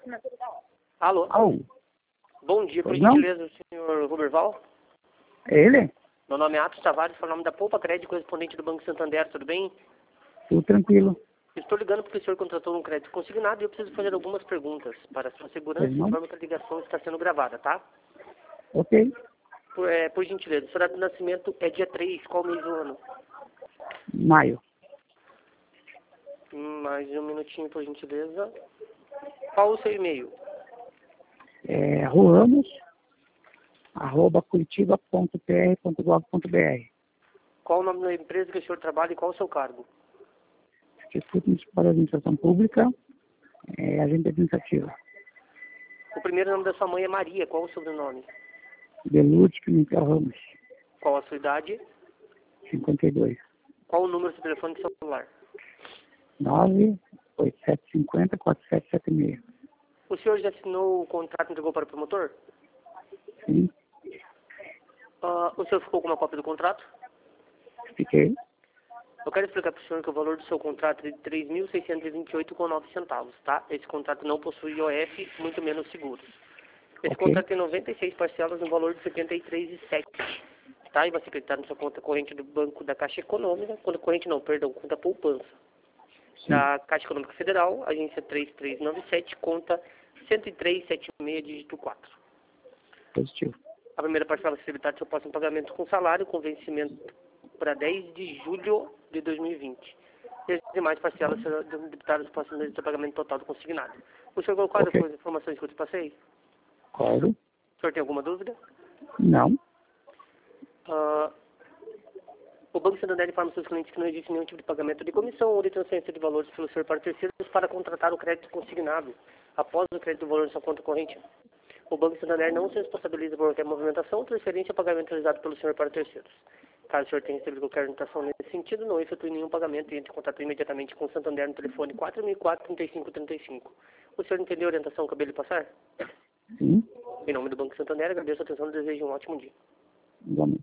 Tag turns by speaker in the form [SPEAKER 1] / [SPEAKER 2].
[SPEAKER 1] Alô?
[SPEAKER 2] Alô?
[SPEAKER 1] Bom dia, por
[SPEAKER 2] Pois não?
[SPEAKER 1] gentileza, o senhor Roberval?
[SPEAKER 2] É ele?
[SPEAKER 1] Meu nome é Atos Tavares, sou o nome da Poupa Crédito, correspondente do Banco Santander, tudo bem?
[SPEAKER 2] Tudo tranquilo.
[SPEAKER 1] Estou ligando porque o senhor contratou um crédito consignado e eu preciso fazer algumas perguntas para a sua segurança
[SPEAKER 2] Pois
[SPEAKER 1] e
[SPEAKER 2] não?
[SPEAKER 1] informa que a ligação está sendo gravada, tá?
[SPEAKER 2] Ok.
[SPEAKER 1] Por gentileza, sua data de nascimento é dia 3, qual mês do ano?
[SPEAKER 2] Maio.
[SPEAKER 1] Mais um minutinho, por gentileza. Qual o seu e-mail?
[SPEAKER 2] É ruamos@curitiba.pr.gov.br.
[SPEAKER 1] Qual o nome da empresa que o senhor trabalha e qual o seu cargo?
[SPEAKER 2] Instituto Municipal de Administração Pública, agente administrativa.
[SPEAKER 1] O primeiro nome da sua mãe é Maria, qual o sobrenome?
[SPEAKER 2] Belucci Pimentel Ramos,
[SPEAKER 1] Qual a sua idade?
[SPEAKER 2] 52.
[SPEAKER 1] Qual o número do seu telefone e celular?
[SPEAKER 2] 98750-4776.
[SPEAKER 1] O senhor já assinou o contrato e entregou para o promotor?
[SPEAKER 2] Sim,
[SPEAKER 1] O senhor ficou com uma cópia do contrato?
[SPEAKER 2] fiquei.
[SPEAKER 1] Eu quero explicar para o senhor que o valor do seu contrato é de R$ 3.628,09, tá? Esse contrato não possui IOF, muito menos seguros. Esse
[SPEAKER 2] Ok.
[SPEAKER 1] contrato tem 96 parcelas no valor de R$ 73,07, tá? E vai ser acreditado na sua conta corrente do Banco da Caixa Econômica, conta corrente não, perdão, conta poupança.
[SPEAKER 2] Sim.
[SPEAKER 1] Da Caixa Econômica Federal, agência 3397, conta 10376, dígito 4.
[SPEAKER 2] Positivo.
[SPEAKER 1] A primeira parcela será debitada do seu próximo pagamento com salário, com vencimento para 10 de julho de 2020. E as demais parcelas serão debitadas no próximo mês do seu pagamento total do consignado. O senhor colocou
[SPEAKER 2] Ok.
[SPEAKER 1] as informações que eu te passei?
[SPEAKER 2] Claro.
[SPEAKER 1] O senhor tem alguma dúvida?
[SPEAKER 2] Não.
[SPEAKER 1] O Banco Santander informa seus clientes que não existe nenhum tipo de pagamento de comissão ou de transferência de valores pelo senhor para terceiros para contratar o crédito consignado após o crédito do valor na sua conta corrente. O Banco Santander não se responsabiliza por qualquer movimentação, transferência ou pagamento realizado pelo senhor para terceiros. Caso o senhor tenha recebido qualquer orientação nesse sentido, não efetue nenhum pagamento e entre em contato imediatamente com o Santander no telefone 4004-3535. O senhor entendeu a orientação que eu acabei de passar?
[SPEAKER 2] Sim.
[SPEAKER 1] Em nome do Banco Santander, agradeço a atenção e desejo um ótimo dia.
[SPEAKER 2] Igualmente.